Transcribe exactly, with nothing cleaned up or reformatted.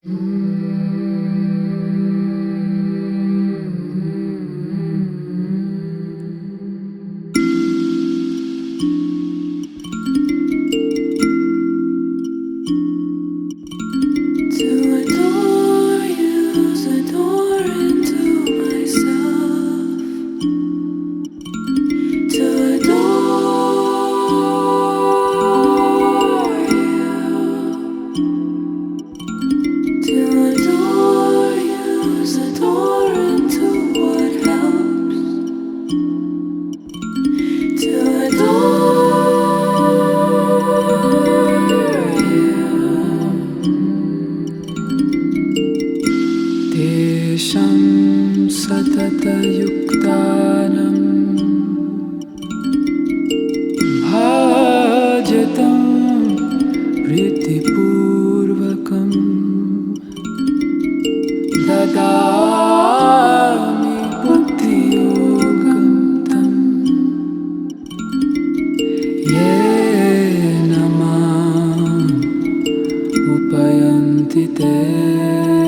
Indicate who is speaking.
Speaker 1: adore you, adore into myself. To adore you, to adore you, adore into what helps. To adore you. Tesham satatayuktanam bhajatam pritipurvakam dadami buddhiyogam tam yena mam upayanti te.